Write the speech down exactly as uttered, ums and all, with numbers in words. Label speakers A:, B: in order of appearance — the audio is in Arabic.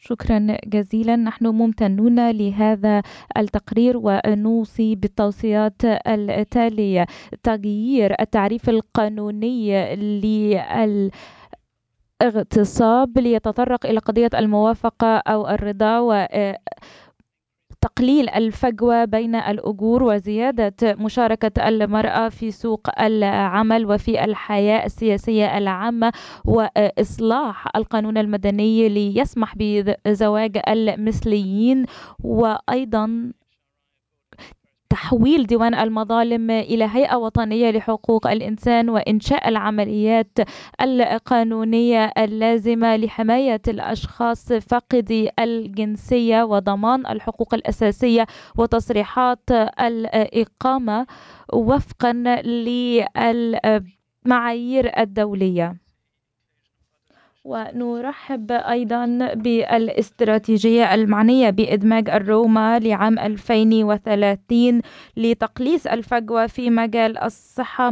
A: شكرا جزيلا. نحن ممتنون لهذا التقرير ونوصي بالتوصيات التالية: تغيير التعريف القانوني للاغتصاب ليتطرق إلى قضية الموافقة أو الرضا، و تقليل الفجوة بين الأجور، وزيادة مشاركة المرأة في سوق العمل وفي الحياة السياسية العامة، وإصلاح القانون المدني ليسمح بزواج المثليين، وأيضا تحويل ديوان المظالم إلى هيئة وطنية لحقوق الإنسان، وإنشاء العمليات القانونية اللازمة لحماية الأشخاص فاقدي الجنسية وضمان الحقوق الأساسية وتصريحات الإقامة وفقا للمعايير الدولية. ونرحب أيضا بالاستراتيجية المعنية بإدماج الروما لعام ألفين وثلاثين لتقليص الفجوة في مجال الصحة